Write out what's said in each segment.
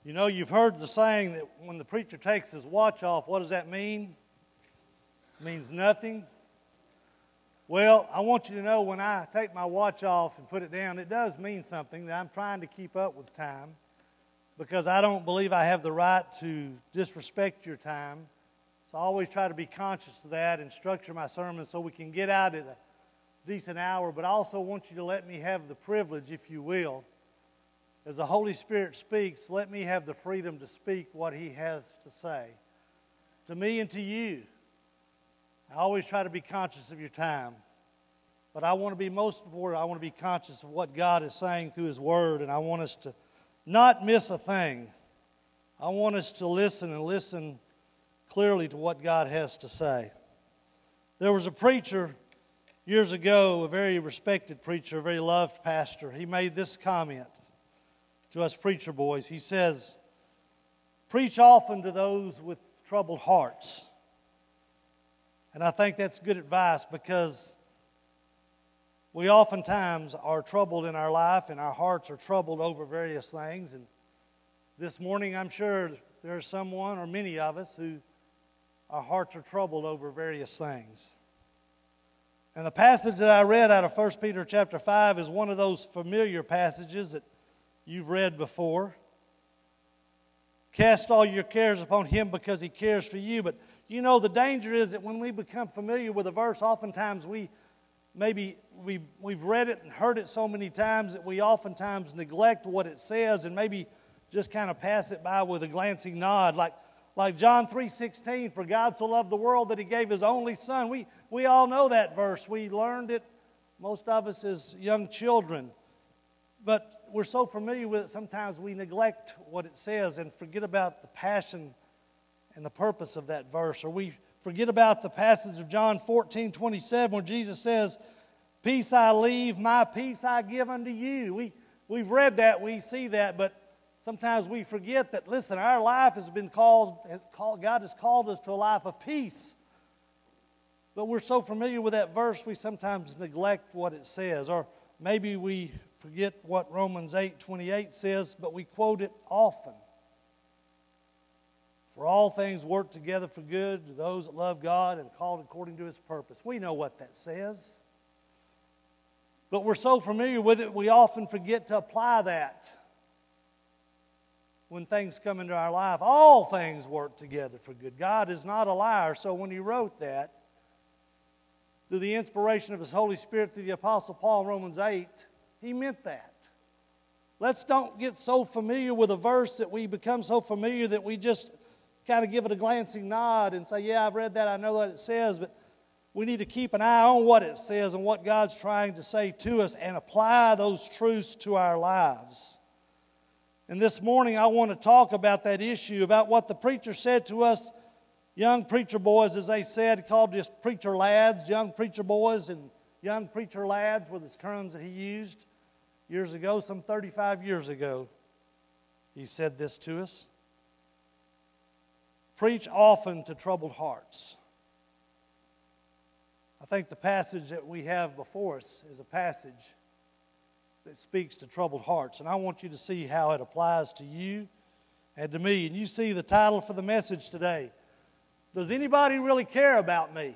You know, you've heard the saying that when the preacher takes his watch off, what does that mean? It means nothing. Well, I want you to know when I take my watch off and put it down, it does mean something, that I'm trying to keep up with time, because I don't believe I have the right to disrespect your time. So I always try to be conscious of that and structure my sermon so we can get out at a decent hour. But I also want you to let me have the privilege, if you will, as the Holy Spirit speaks, let me have the freedom to speak what He has to say to me and to you. I always try to be conscious of your time. But I want to be most important, I want to be conscious of what God is saying through His Word, and I want us to not miss a thing. I want us to listen and listen clearly to what God has to say. There was a preacher years ago, a very respected preacher, a very loved pastor. He made this comment to us preacher boys. He says, "Preach often to those with troubled hearts." And I think that's good advice, because we oftentimes are troubled in our life, and our hearts are troubled over various things. And this morning, I'm sure there's someone or many of us who our hearts are troubled over various things. And the passage that I read out of 1 Peter chapter 5 is one of those familiar passages that you've read before. Cast all your cares upon Him because He cares for you. But you know, the danger is that when we become familiar with a verse, oftentimes we've read it and heard it so many times that we oftentimes neglect what it says and maybe just kind of pass it by with a glancing nod. Like John 3:16, "For God so loved the world that He gave His only Son." We all know that verse. We learned it, most of us, as young children. But we're so familiar with it, sometimes we neglect what it says and forget about the passion and the purpose of that verse. Or we forget about the passage of John 14:27 where Jesus says, "Peace I leave, my peace I give unto you." We've read that, we see that, but sometimes we forget that, listen, our life has been God has called us to a life of peace. But we're so familiar with that verse, we sometimes neglect what it says. Or maybe we forget what Romans 8:28 says, but we quote it often. "For all things work together for good to those that love God and called according to His purpose." We know what that says. But we're so familiar with it, we often forget to apply that when things come into our life. All things work together for good. God is not a liar. So when He wrote that, through the inspiration of His Holy Spirit through the Apostle Paul in Romans 8, He meant that. Let's don't get so familiar with a verse that we become so familiar that we just kind of give it a glancing nod and say, "Yeah, I've read that, I know what it says," but we need to keep an eye on what it says and what God's trying to say to us and apply those truths to our lives. And this morning I want to talk about that issue, about what the preacher said to us, young preacher boys, as they said, called just preacher lads. Young preacher boys and young preacher lads were the terms that he used years ago, some 35 years ago. He said this to us: "Preach often to troubled hearts." I think the passage that we have before us is a passage that speaks to troubled hearts. And I want you to see how it applies to you and to me. And you see the title for the message today: "Does anybody really care about me?"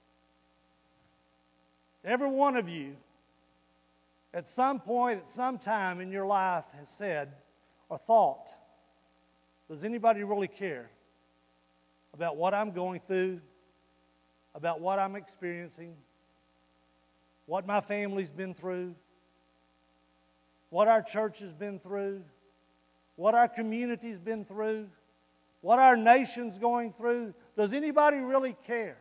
Every one of you, at some point, at some time in your life, has said or thought, "Does anybody really care about what I'm going through, about what I'm experiencing, what my family's been through, what our church has been through, what our community's been through, what our nation's going through? Does anybody really care?"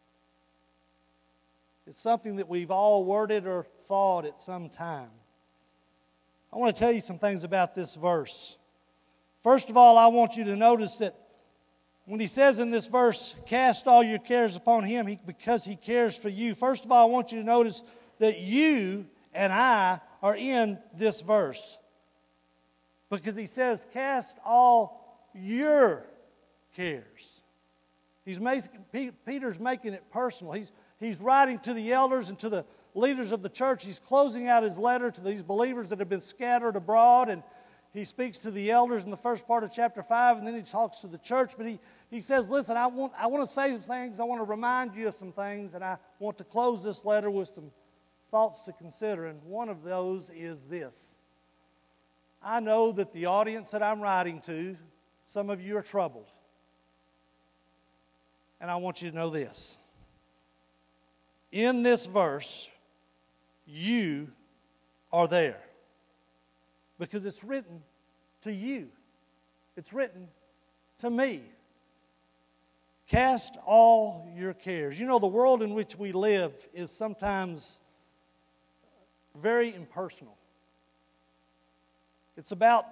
It's something that we've all worded or thought at some time. I want to tell you some things about this verse. First of all, I want you to notice that when he says in this verse, "Cast all your cares upon Him because He cares for you," first of all, I want you to notice that you and I are in this verse. Because he says, "Cast all your cares." Peter's making it personal. He's writing to the elders and to the leaders of the church. He's closing out his letter to these believers that have been scattered abroad. And he speaks to the elders in the first part of chapter 5, and then he talks to the church. But he says, listen, I want to say some things. I want to remind you of some things, and I want to close this letter with some thoughts to consider. And one of those is this. I know that the audience that I'm writing to, some of you are troubled. And I want you to know this. In this verse, you are there. Because it's written to you. It's written to me. Cast all your cares. You know, the world in which we live is sometimes very impersonal. It's about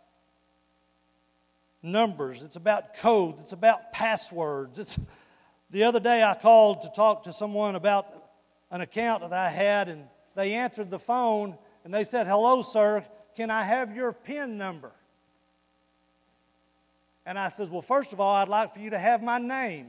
numbers. It's about codes. It's about passwords. The other day I called to talk to someone about an account that I had, and they answered the phone, and they said, hello, sir, can I have your PIN number? And I said, well, first of all, I'd like for you to have my name,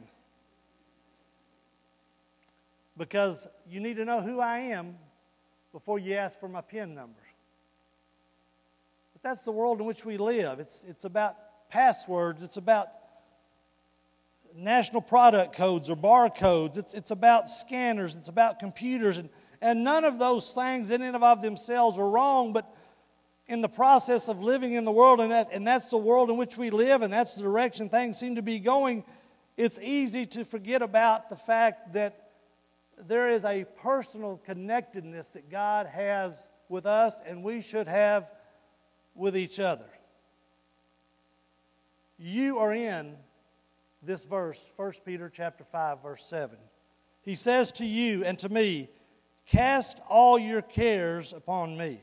because you need to know who I am before you ask for my PIN number. But that's the world in which we live. It's about passwords. It's about national product codes or barcodes. It's about scanners. It's about computers. And none of those things in and of themselves are wrong, but in the process of living in the world, and that's the world in which we live, and that's the direction things seem to be going, it's easy to forget about the fact that there is a personal connectedness that God has with us, and we should have with each other. You are in this verse, 1 Peter chapter 5, verse 7. He says to you and to me, cast all your cares upon me.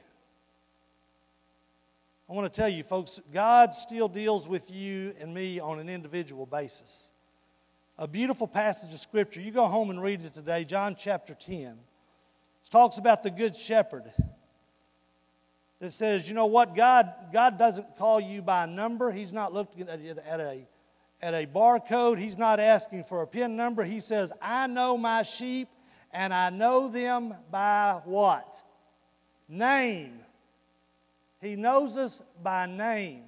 I want to tell you, folks, God still deals with you and me on an individual basis. A beautiful passage of Scripture. You go home and read it today, John chapter 10. It talks about the Good Shepherd. It says, you know what? God doesn't call you by a number. He's not looking at a barcode. He's not asking for a PIN number. He says, I know my sheep, and I know them by what? Name. He knows us by name.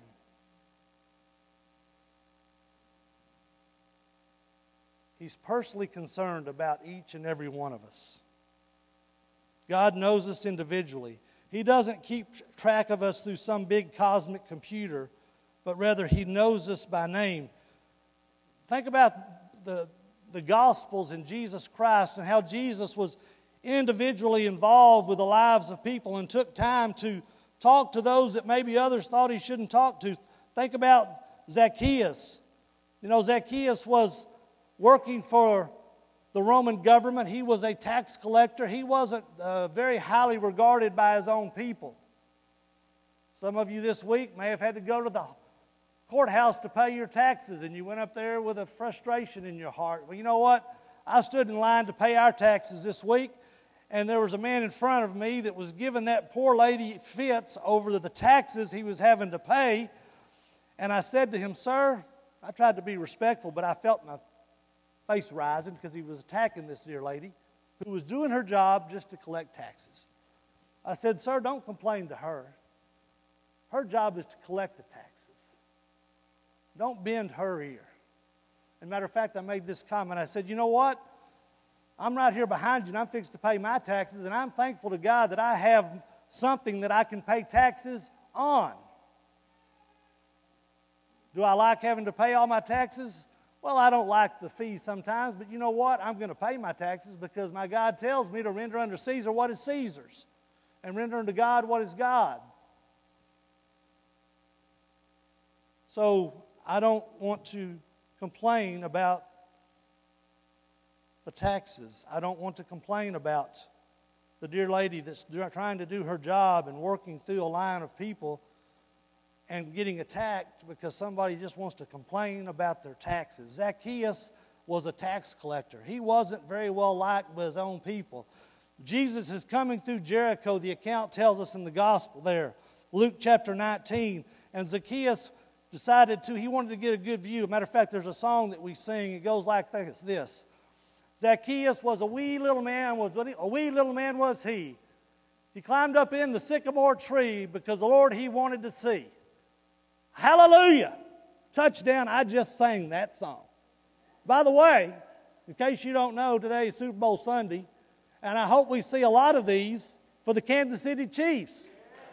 He's personally concerned about each and every one of us. God knows us individually. He doesn't keep track of us through some big cosmic computer, but rather He knows us by name. Think about the Gospels in Jesus Christ and how Jesus was individually involved with the lives of people and took time to talk to those that maybe others thought He shouldn't talk to. Think about Zacchaeus. You know, Zacchaeus was working for the Roman government. He was a tax collector. He wasn't very highly regarded by his own people. Some of you this week may have had to go to the courthouse to pay your taxes, and you went up there with a frustration in your heart. Well, you know what? I stood in line to pay our taxes this week, and there was a man in front of me that was giving that poor lady fits over the taxes he was having to pay. And I said to him, sir, I tried to be respectful, but I felt my face rising because he was attacking this dear lady who was doing her job just to collect taxes. I said, sir, don't complain to her. Her job is to collect the taxes. Don't bend her ear. As a matter of fact, I made this comment. I said, you know what? I'm right here behind you, and I'm fixed to pay my taxes, and I'm thankful to God that I have something that I can pay taxes on. Do I like having to pay all my taxes? Well, I don't like the fees sometimes, but you know what? I'm going to pay my taxes because my God tells me to render unto Caesar what is Caesar's and render unto God what is God. So I don't want to complain about the taxes. I don't want to complain about the dear lady that's trying to do her job and working through a line of people and getting attacked because somebody just wants to complain about their taxes. Zacchaeus was a tax collector. He wasn't very well liked by his own people. Jesus is coming through Jericho, the account tells us in the gospel there, Luke chapter 19, and Zacchaeus he wanted to get a good view. Matter of fact, there's a song that we sing. It goes like this. Zacchaeus was a wee little man, was he. He climbed up in the sycamore tree because the Lord he wanted to see. Hallelujah. Touchdown, I just sang that song. By the way, in case you don't know, today is Super Bowl Sunday, and I hope we see a lot of these for the Kansas City Chiefs.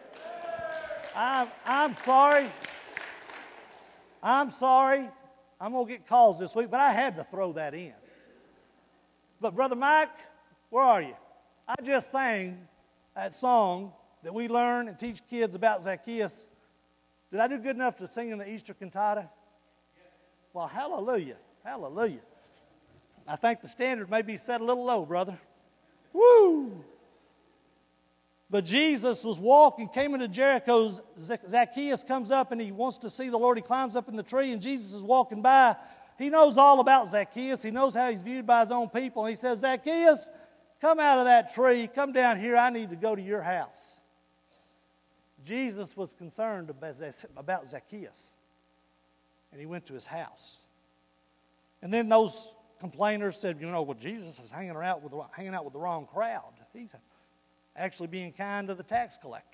I'm sorry. I'm going to get calls this week, but I had to throw that in. But Brother Mike, where are you? I just sang that song that we learn and teach kids about Zacchaeus. Did I do good enough to sing in the Easter cantata? Well, hallelujah, hallelujah. I think the standard may be set a little low, brother. Woo! But Jesus was walking, came into Jericho. Zacchaeus comes up and he wants to see the Lord. He climbs up in the tree and Jesus is walking by. He knows all about Zacchaeus. He knows how he's viewed by his own people. And he says, Zacchaeus, come out of that tree. Come down here. I need to go to your house. Jesus was concerned about Zacchaeus. And he went to his house. And then those complainers said, well, Jesus is hanging out with the wrong crowd. He's actually being kind to the tax collector.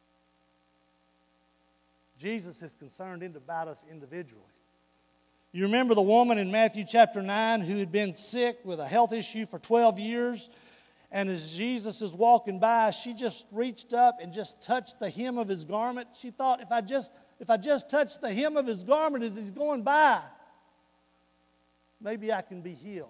Jesus is concerned about us individually. You remember the woman in Matthew chapter 9 who had been sick with a health issue for 12 years? And as Jesus is walking by, she just reached up and just touched the hem of his garment. She thought, if I just touch the hem of his garment as he's going by, maybe I can be healed.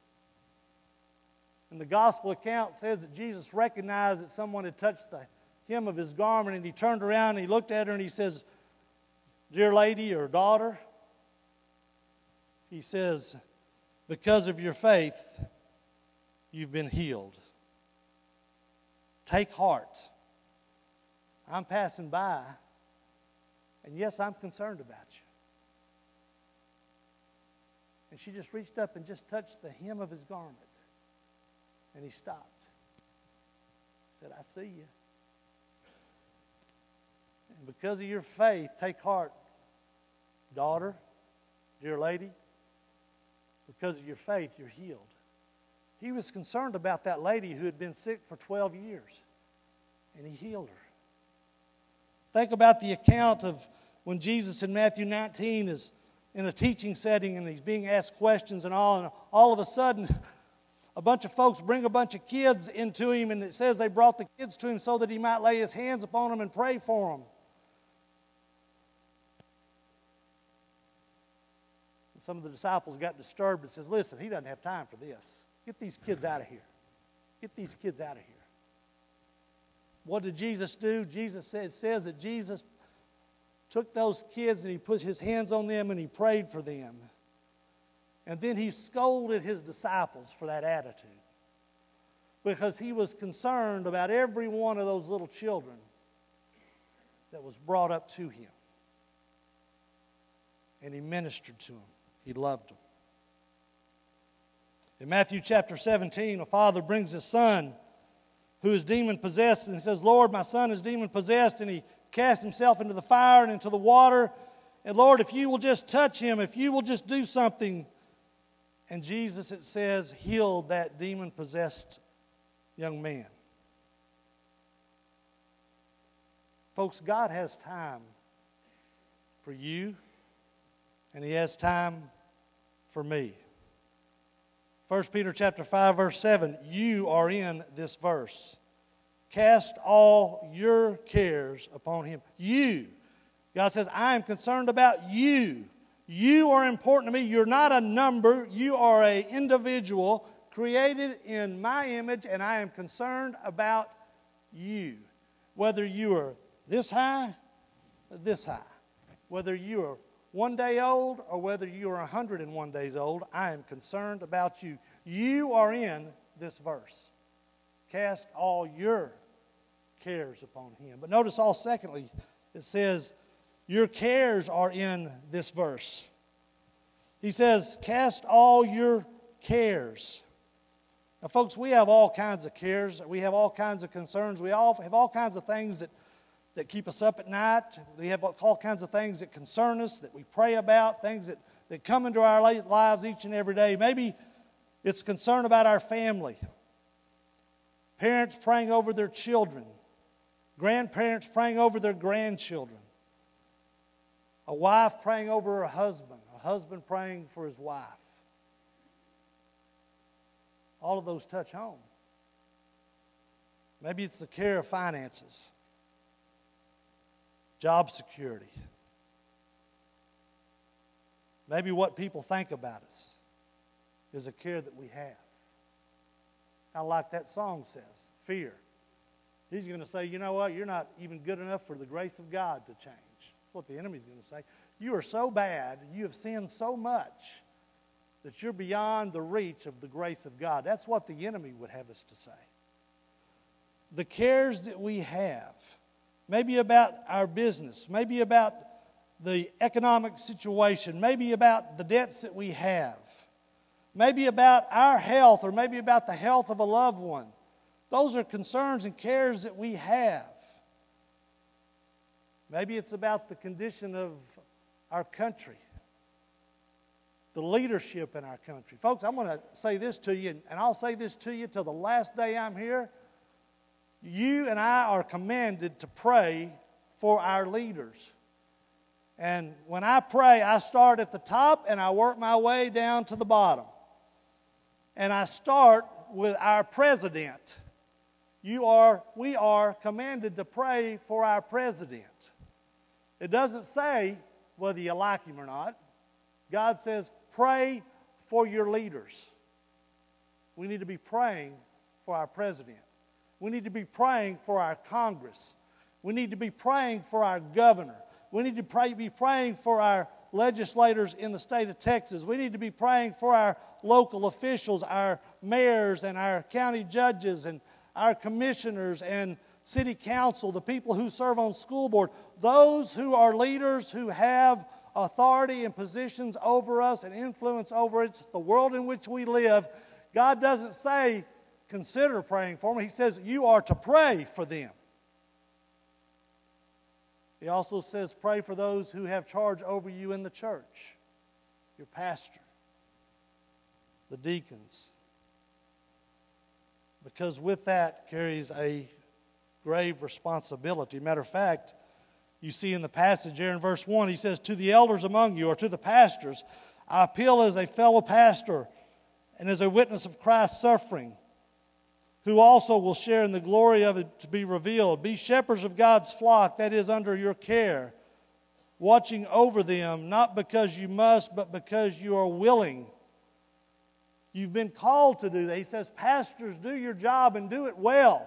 And the gospel account says that Jesus recognized that someone had touched the hem of his garment, and he turned around and he looked at her and he says, dear lady or daughter, he says, because of your faith, you've been healed. Take heart. I'm passing by, and yes, I'm concerned about you. And she just reached up and just touched the hem of his garment. And he stopped. He said, I see you. And because of your faith, take heart, daughter, dear lady. Because of your faith, you're healed. He was concerned about that lady who had been sick for 12 years. And he healed her. Think about the account of when Jesus in Matthew 19 is in a teaching setting and he's being asked questions and all of a sudden a bunch of folks bring a bunch of kids into him, and it says they brought the kids to him so that he might lay his hands upon them and pray for them. And some of the disciples got disturbed and says, listen, he doesn't have time for this. Get these kids out of here. Get these kids out of here. What did Jesus do? Jesus says that Jesus took those kids and he put his hands on them and he prayed for them. And then he scolded his disciples for that attitude, because he was concerned about every one of those little children that was brought up to him. And he ministered to them. He loved them. In Matthew chapter 17, a father brings his son who is demon-possessed, and he says, Lord, my son is demon-possessed, and he casts himself into the fire and into the water. And Lord, if you will just touch him, if you will just do something. And Jesus, it says, healed that demon-possessed young man. Folks, God has time for you, and he has time for me. 1 Peter chapter 5, verse 7, you are in this verse. Cast all your cares upon him. You. God says, I am concerned about you. You are important to me. You're not a number. You are an individual created in my image, and I am concerned about you. Whether you are this high or this high. Whether you are 1 day old or whether you are 101 days old, I am concerned about you. You are in this verse. Cast all your cares upon him. But notice secondly, it says, your cares are in this verse. He says, cast all your cares. Now, folks, we have all kinds of cares. We have all kinds of concerns. We all have all kinds of things that keep us up at night. We have all kinds of things that concern us, that we pray about, things that come into our lives each and every day. Maybe it's concern about our family. Parents praying over their children. Grandparents praying over their grandchildren. A wife praying over her husband, a husband praying for his wife. All of those touch home. Maybe it's the care of finances, job security. Maybe what people think about us is a care that we have. Kind of like that song says, fear. He's going to say, you know what, you're not even good enough for the grace of God to change. That's what the enemy's going to say. You are so bad, you have sinned so much that you're beyond the reach of the grace of God. That's what the enemy would have us to say. The cares that we have, maybe about our business, maybe about the economic situation, maybe about the debts that we have, maybe about our health, or maybe about the health of a loved one. Those are concerns and cares that we have. Maybe it's about the condition of our country, the leadership in our country. Folks, I'm going to say this to you, and I'll say this to you till the last day I'm here. You and I are commanded to pray for our leaders. And when I pray, I start at the top and I work my way down to the bottom. And I start with our president. We are commanded to pray for our president. It doesn't say whether you like him or not. God says, pray for your leaders. We need to be praying for our president. We need to be praying for our Congress. We need to be praying for our governor. We need to be praying for our legislators in the state of Texas. We need to be praying for our local officials, our mayors and our county judges and our commissioners and city council, the people who serve on school board, those who are leaders who have authority and positions over us and influence over us, the world in which we live. God doesn't say, consider praying for them. He says, you are to pray for them. He also says, pray for those who have charge over you in the church, your pastor, the deacons, because with that carries a grave responsibility. Matter of fact, you see in the passage here in verse 1, he says, to the elders among you, or to the pastors, I appeal as a fellow pastor and as a witness of Christ's suffering, who also will share in the glory of it to be revealed. Be shepherds of God's flock, that is under your care, watching over them, not because you must, but because you are willing. You've been called to do that. He says, pastors, do your job and do it well.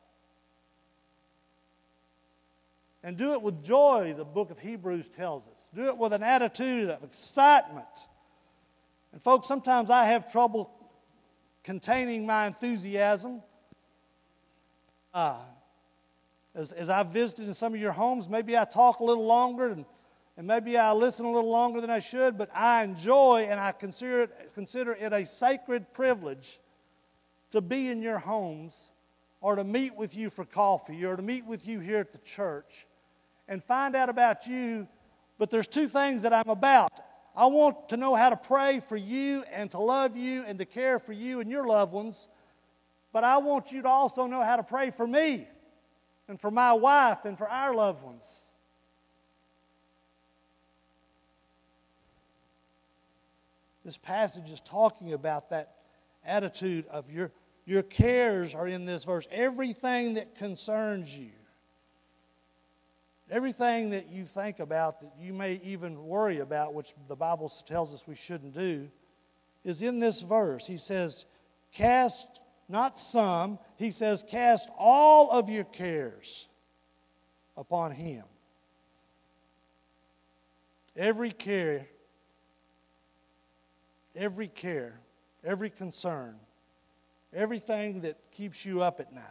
And do it with joy, the book of Hebrews tells us. Do it with an attitude of excitement. And folks, sometimes I have trouble containing my enthusiasm. As I've visited in some of your homes, maybe I talk a little longer and maybe I listen a little longer than I should, but I enjoy and I consider it a sacred privilege to be in your homes or to meet with you for coffee or to meet with you here at the church and find out about you. But there's two things that I'm about. I want to know how to pray for you and to love you and to care for you and your loved ones. But I want you to also know how to pray for me and for my wife and for our loved ones. This passage is talking about that attitude of your cares are in this verse. Everything that concerns you. Everything that you think about, that you may even worry about, which the Bible tells us we shouldn't do, is in this verse. He says, cast, not some, he says, cast all of your cares upon him. Every care, every concern, everything that keeps you up at night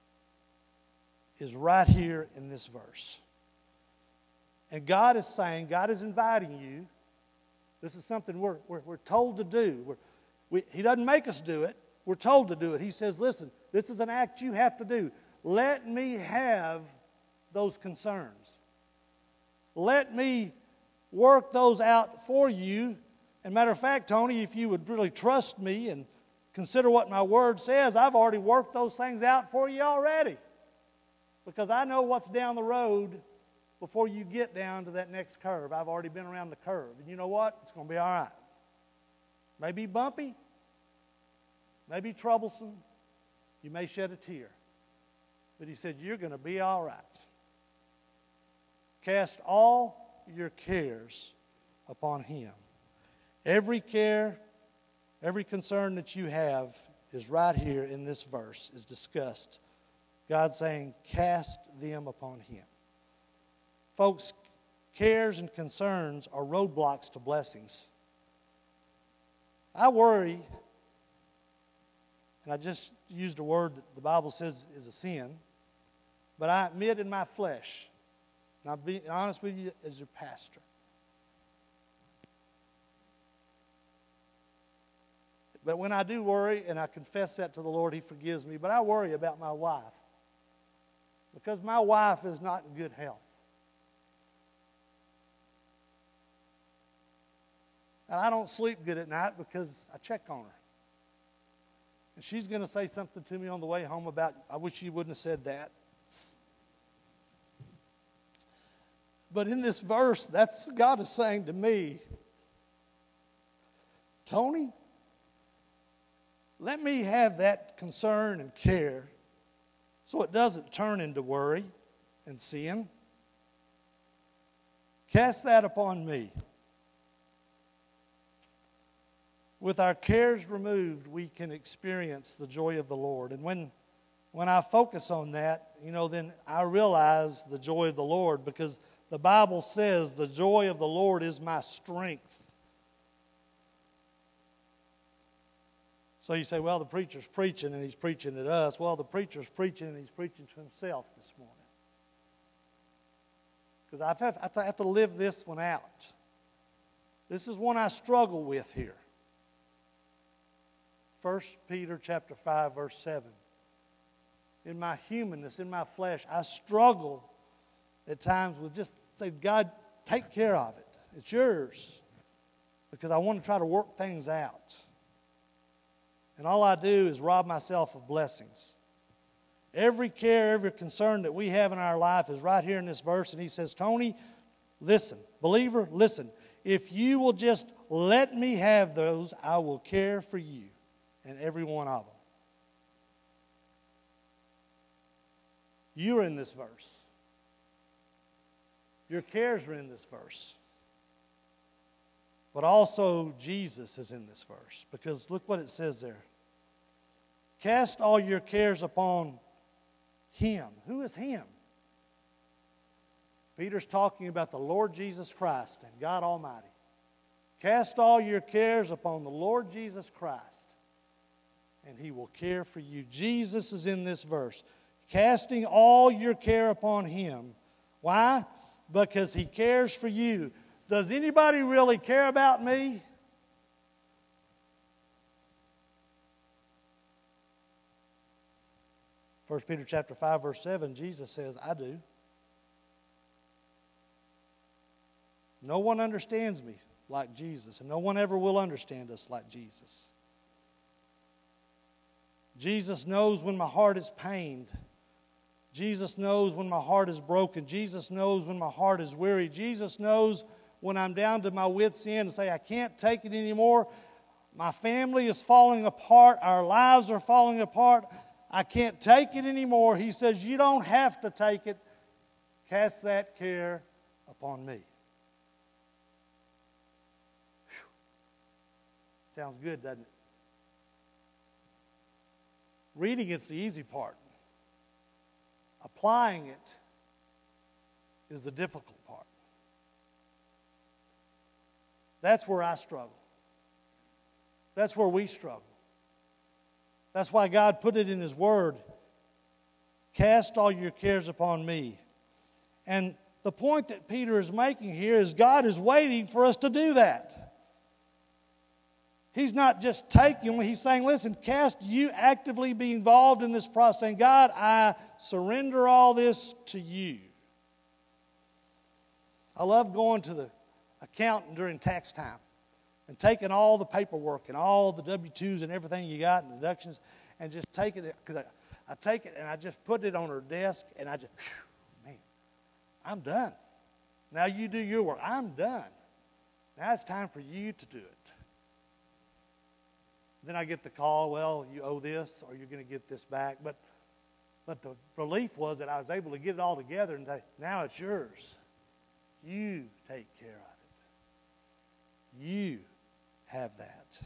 is right here in this verse. And God is saying, God is inviting you. This is something we're told to do. He doesn't make us do it. We're told to do it. He says, listen, this is an act you have to do. Let me have those concerns. Let me work those out for you. And matter of fact, Tony, if you would really trust me and consider what my word says, I've already worked those things out for you already. Because I know what's down the road before you get down to that next curve. I've already been around the curve. And you know what? It's going to be all right. Maybe bumpy, maybe troublesome. You may shed a tear. But he said, you're going to be all right. Cast all your cares upon him. Every care, every concern that you have is right here in this verse, is discussed. God saying, cast them upon him. Folks, cares and concerns are roadblocks to blessings. I worry, and I just used a word that the Bible says is a sin, but I admit in my flesh, and I'll be honest with you as your pastor, but when I do worry, and I confess that to the Lord, he forgives me, but I worry about my wife because my wife is not in good health. And I don't sleep good at night because I check on her. And she's going to say something to me on the way home about, I wish you wouldn't have said that. But in this verse, that's God is saying to me, Tony, let me have that concern and care so it doesn't turn into worry and sin. Cast that upon me. With our cares removed, we can experience the joy of the Lord. And when I focus on that, then I realize the joy of the Lord, because the Bible says the joy of the Lord is my strength. So you say, well, the preacher's preaching and he's preaching at us. Well, the preacher's preaching and he's preaching to himself this morning. Because I have to live this one out. This is one I struggle with here. 1 Peter chapter 5, verse 7. In my humanness, in my flesh, I struggle at times with just say, God, take care of it. It's yours. Because I want to try to work things out. And all I do is rob myself of blessings. Every care, every concern that we have in our life is right here in this verse. And he says, Tony, listen. Believer, listen. If you will just let me have those, I will care for you and every one of them. You're in this verse. Your cares are in this verse. But also Jesus is in this verse. Because look what it says there. Cast all your cares upon him. Who is him? Peter's talking about the Lord Jesus Christ and God Almighty. Cast all your cares upon the Lord Jesus Christ, and he will care for you. Jesus is in this verse. Casting all your care upon him. Why? Because he cares for you. Does anybody really care about me? First Peter chapter 5, verse 7, Jesus says, I do. No one understands me like Jesus, and no one ever will understand us like Jesus. Jesus knows when my heart is pained. Jesus knows when my heart is broken. Jesus knows when my heart is weary. Jesus knows when I'm down to my wits' end and say, I can't take it anymore. My family is falling apart. Our lives are falling apart. I can't take it anymore. He says, you don't have to take it. Cast that care upon me. Whew. Sounds good, doesn't it? Reading it's the easy part. Applying it is the difficult part. That's where I struggle. That's where we struggle. That's why God put it in His Word. Cast all your cares upon me. And the point that Peter is making here is God is waiting for us to do that. He's not just taking, he's saying, listen, you actively be involved in this process. Saying, God, I surrender all this to you. I love going to the accountant during tax time and taking all the paperwork and all the W-2s and everything you got and deductions and just taking it, because I take it and I just put it on her desk and I just, man, I'm done. Now you do your work. I'm done. Now it's time for you to do it. Then I get the call, well, you owe this or you're going to get this back. But the relief was that I was able to get it all together and say, now it's yours. You take care of it. You have that.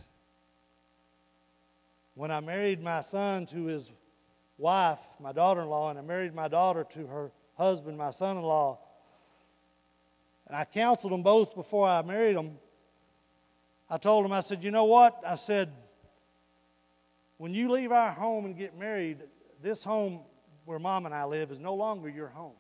When I married my son to his wife, my daughter-in-law, and I married my daughter to her husband, my son-in-law, and I counseled them both before I married them, I told them, I said, you know what? I said, when you leave our home and get married, this home where Mom and I live is no longer your home.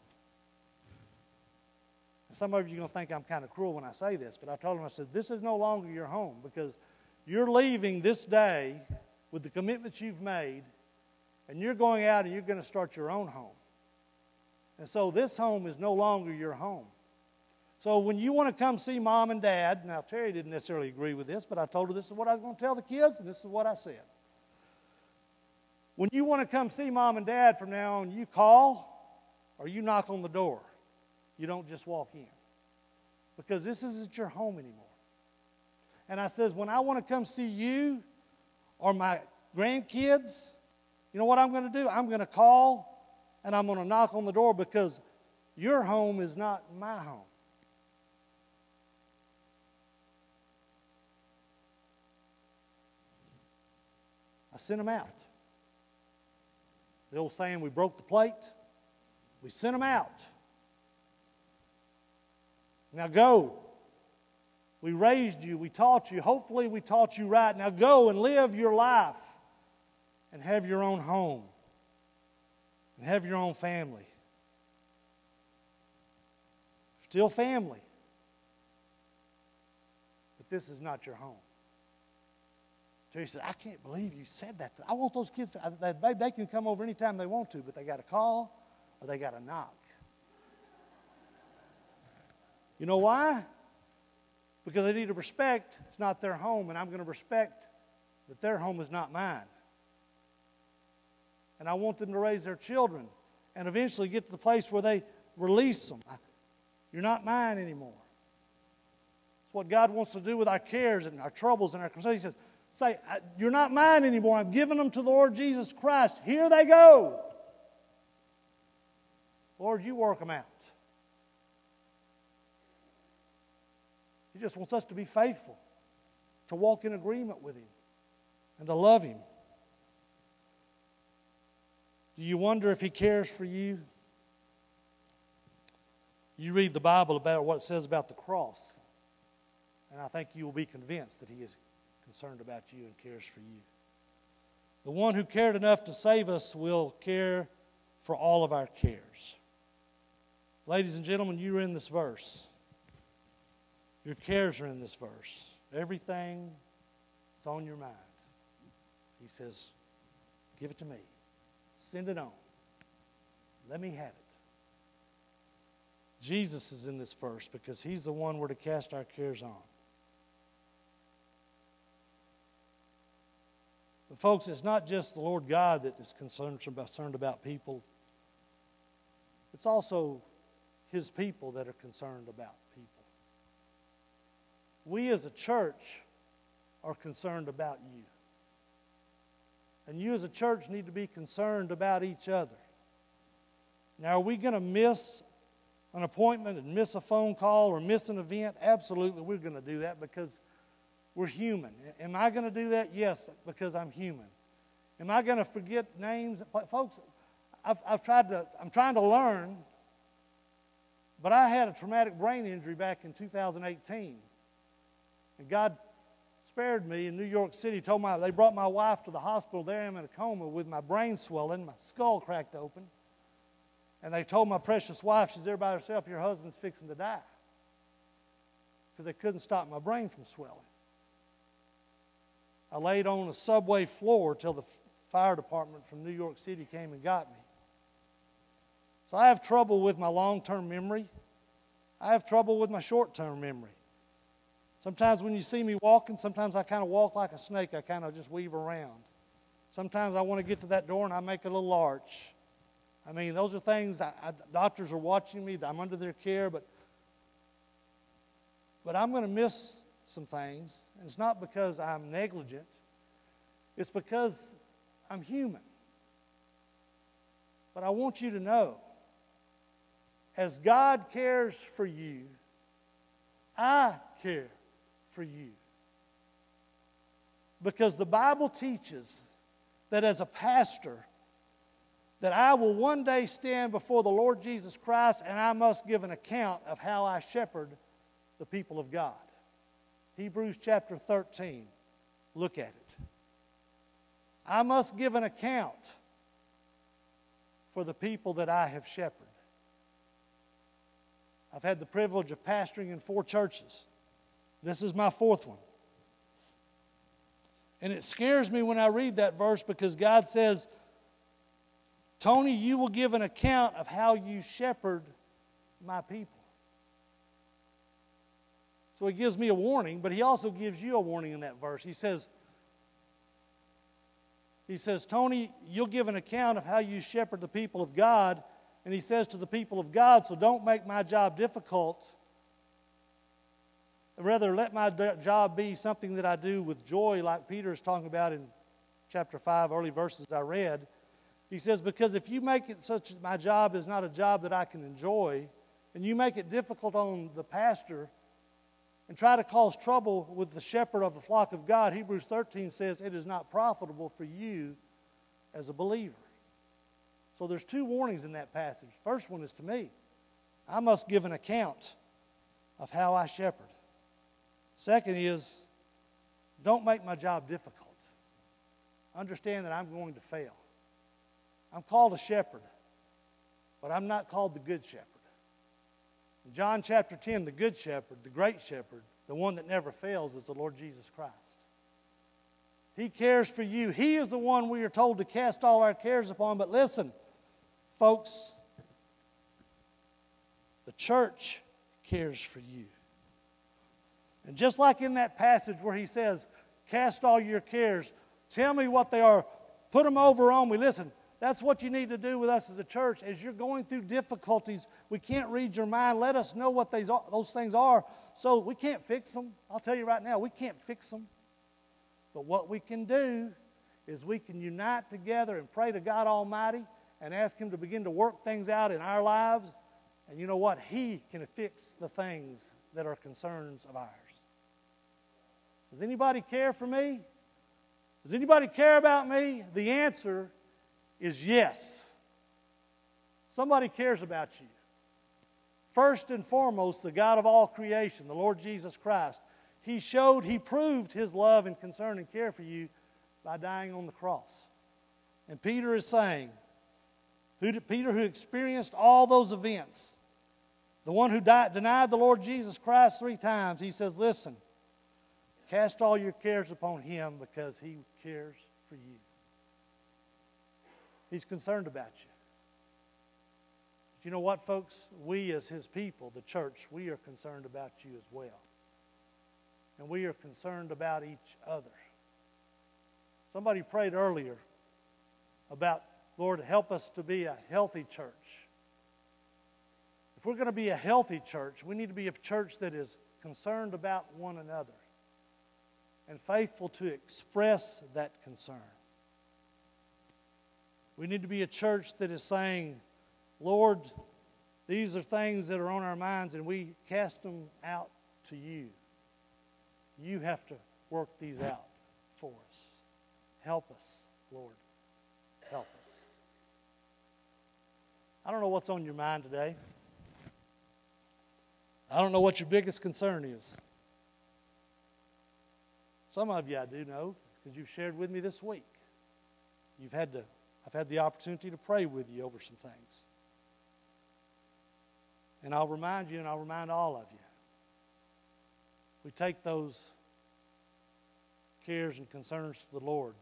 Some of you are going to think I'm kind of cruel when I say this, but I told them, I said, this is no longer your home because you're leaving this day with the commitments you've made, and you're going out and you're going to start your own home. And so this home is no longer your home. So when you want to come see Mom and Dad, now Terry didn't necessarily agree with this, but I told her this is what I was going to tell the kids, and this is what I said. When you want to come see Mom and Dad from now on, you call or you knock on the door. You don't just walk in. Because this isn't your home anymore. And I says, when I want to come see you or my grandkids, you know what I'm going to do? I'm going to call and I'm going to knock on the door because your home is not my home. I sent them out. The old saying, we broke the plate. We sent them out. Now go. We raised you. We taught you. Hopefully we taught you right. Now go and live your life and have your own home and have your own family. Still family. But this is not your home. Terry said, I can't believe you said that. I want those kids, they can come over anytime they want to, but they got to call or they got to knock. You know why? Because they need to respect it's not their home, and I'm going to respect that their home is not mine. And I want them to raise their children and eventually get to the place where they release them. You're not mine anymore. It's what God wants to do with our cares and our troubles and our concerns. He says, say, you're not mine anymore. I'm giving them to the Lord Jesus Christ. Here they go. Lord, you work them out. He just wants us to be faithful, to walk in agreement with Him, and to love Him. Do you wonder if He cares for you? You read the Bible about what it says about the cross, and I think you will be convinced that He is concerned about you and cares for you. The one who cared enough to save us will care for all of our cares. Ladies and gentlemen, you're in this verse. Your cares are in this verse. Everything that's on your mind. He says, give it to me. Send it on. Let me have it. Jesus is in this verse because He's the one we're to cast our cares on. But folks, it's not just the Lord God that is concerned about people. It's also His people that are concerned about people. We as a church are concerned about you. And you as a church need to be concerned about each other. Now, are we going to miss an appointment and miss a phone call or miss an event? Absolutely, we're going to do that because we're human. Am I going to do that? Yes, because I'm human. Am I going to forget names? Folks, I'm trying to learn, but I had a traumatic brain injury back in 2018. And God spared me in New York City. They brought my wife to the hospital. There I am in a coma with my brain swelling, my skull cracked open. And they told my precious wife, she's there by herself, your husband's fixing to die. Because they couldn't stop my brain from swelling. I laid on a subway floor till the fire department from New York City came and got me. So I have trouble with my long-term memory. I have trouble with my short-term memory. Sometimes when you see me walking, sometimes I kind of walk like a snake. I kind of just weave around. Sometimes I want to get to that door and I make a little arch. I mean, those are things, doctors are watching me. I'm under their care, but but I'm going to miss some things. And it's not because I'm negligent. It's because I'm human. But I want you to know, as God cares for you, I care for you. Because the Bible teaches that as a pastor, that I will one day stand before the Lord Jesus Christ and I must give an account of how I shepherd the people of God. Hebrews chapter 13. Look at it. I must give an account for the people that I have shepherded. I've had the privilege of pastoring in 4 churches. This is my 4th one. And it scares me when I read that verse because God says, Tony, you will give an account of how you shepherd my people. So he gives me a warning, but he also gives you a warning in that verse. He says, Tony, you'll give an account of how you shepherd the people of God. And he says to the people of God, so don't make my job difficult. Rather, let my job be something that I do with joy, like Peter is talking about in chapter 5, early verses I read. He says, because if you make it such that my job is not a job that I can enjoy, and you make it difficult on the pastor and try to cause trouble with the shepherd of the flock of God, Hebrews 13 says it is not profitable for you as a believer. So there's 2 warnings in that passage. First one is to me. I must give an account of how I shepherd. Second is, don't make my job difficult. Understand that I'm going to fail. I'm called a shepherd, but I'm not called the good shepherd. In John chapter 10, the good shepherd, the great shepherd, the one that never fails is the Lord Jesus Christ. He cares for you. He is the one we are told to cast all our cares upon. But listen, folks, the church cares for you. And just like in that passage where he says, cast all your cares, tell me what they are, put them over on me. Listen, that's what you need to do with us as a church. As you're going through difficulties, we can't read your mind. Let us know what those things are. So we can't fix them. I'll tell you right now, we can't fix them. But what we can do is we can unite together and pray to God Almighty and ask Him to begin to work things out in our lives. And you know what? He can fix the things that are concerns of ours. Does anybody care for me? Does anybody care about me? The answer is yes. Somebody cares about you. First and foremost, the God of all creation, the Lord Jesus Christ. He proved His love and concern and care for you by dying on the cross. And Peter is saying, Peter who experienced all those events, the one who denied the Lord Jesus Christ 3 times, he says, listen, cast all your cares upon Him because He cares for you. He's concerned about you. But you know what, folks? We as His people, the church, we are concerned about you as well. And we are concerned about each other. Somebody prayed earlier about, Lord, help us to be a healthy church. If we're going to be a healthy church, we need to be a church that is concerned about one another and faithful to express that concern. We need to be a church that is saying, Lord, these are things that are on our minds and we cast them out to you. You have to work these out for us. Help us, Lord. Help us. I don't know what's on your mind today. I don't know what your biggest concern is. Some of you I do know because you've shared with me this week. I've had the opportunity to pray with you over some things. And I'll remind you and I'll remind all of you. We take those cares and concerns to the Lord.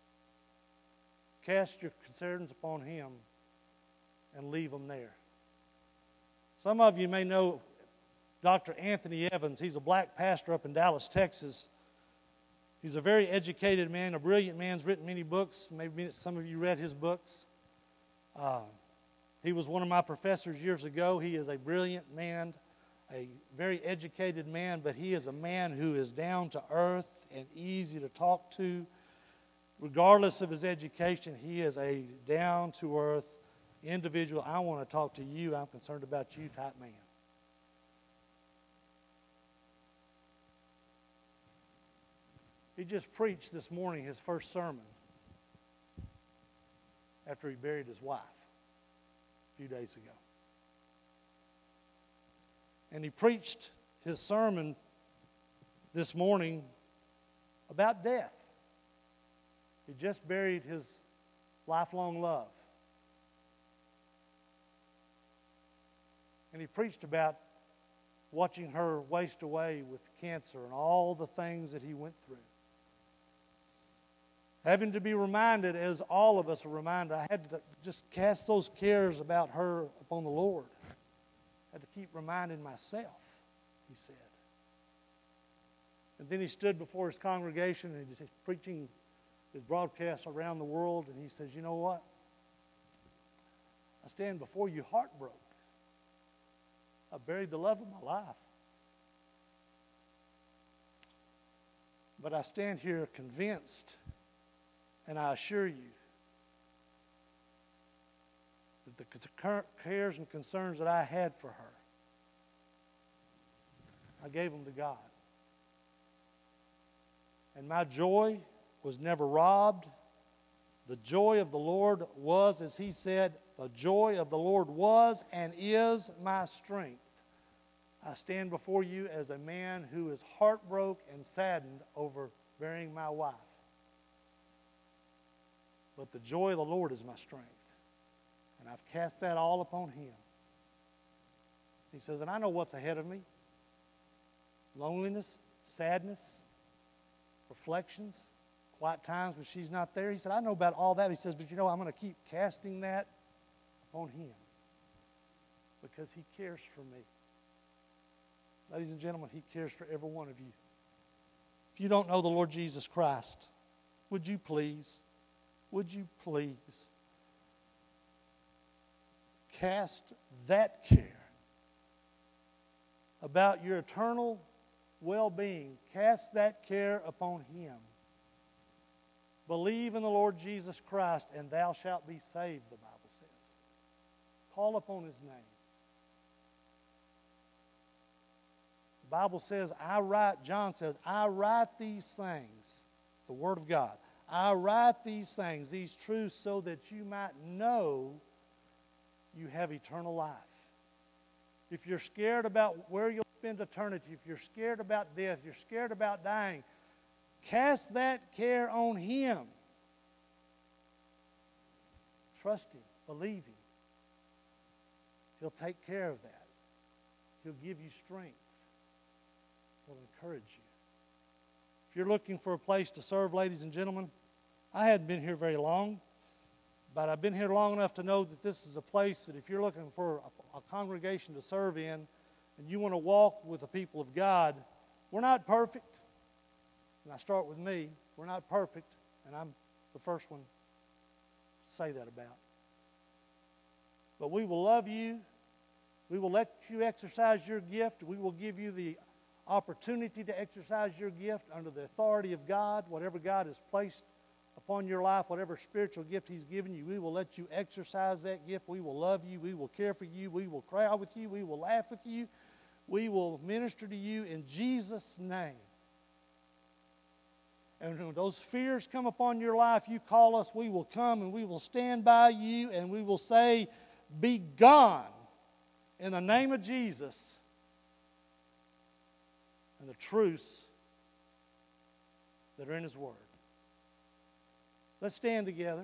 Cast your concerns upon Him and leave them there. Some of you may know Dr. Anthony Evans. He's a black pastor up in Dallas, Texas. He's a very educated man, a brilliant man. He's written many books. Maybe some of you read his books. He was one of my professors years ago. He is a brilliant man, a very educated man, but he is a man who is down to earth and easy to talk to. Regardless of his education, he is a down to earth individual. I want to talk to you, I'm concerned about you type man. He just preached this morning his first sermon after he buried his wife a few days ago. And he preached his sermon this morning about death. He just buried his lifelong love. And he preached about watching her waste away with cancer and all the things that he went through. Having to be reminded, as all of us are reminded, I had to just cast those cares about her upon the Lord. I had to keep reminding myself, he said. And then he stood before his congregation and he's preaching his broadcasts around the world, and he says, you know what? I stand before you heartbroken. I buried the love of my life. But I stand here convinced, and I assure you that the cares and concerns that I had for her, I gave them to God. And my joy was never robbed. The joy of the Lord was, as he said, the joy of the Lord was and is my strength. I stand before you as a man who is heartbroken and saddened over burying my wife. But the joy of the Lord is my strength. And I've cast that all upon him. He says, and I know what's ahead of me. Loneliness, sadness, reflections, quiet times when she's not there. He said, I know about all that. He says, but you know, I'm going to keep casting that upon him because he cares for me. Ladies and gentlemen, he cares for every one of you. If you don't know the Lord Jesus Christ, would you please cast that care about your eternal well-being, cast that care upon him. Believe in the Lord Jesus Christ, and thou shalt be saved, the Bible says. Call upon his name. The Bible says, John says, I write these things, the Word of God. I write these things, these truths, so that you might know you have eternal life. If you're scared about where you'll spend eternity, if you're scared about death, you're scared about dying, cast that care on him. Trust him, believe him. He'll take care of that. He'll give you strength. He'll encourage you. If you're looking for a place to serve, ladies and gentlemen, I hadn't been here very long, but I've been here long enough to know that this is a place that if you're looking for a congregation to serve in and you want to walk with the people of God, we're not perfect. And I start with me. We're not perfect, and I'm the first one to say that about. But we will love you. We will let you exercise your gift. We will give you the opportunity to exercise your gift under the authority of God. Whatever God has placed upon your life, whatever spiritual gift he's given you, we will let you exercise that gift. We will love you. We will care for you. We will cry with you. We will laugh with you. We will minister to you in Jesus' name. And when those fears come upon your life, you call us, we will come and we will stand by you and we will say, be gone in the name of Jesus. And the truths that are in his word. Let's stand together.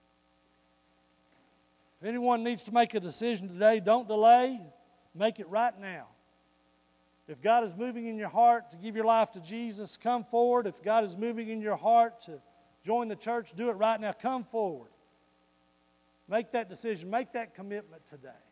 If anyone needs to make a decision today, don't delay. Make it right now. If God is moving in your heart to give your life to Jesus, come forward. If God is moving in your heart to join the church, do it right now. Come forward. Make that decision. Make that commitment today.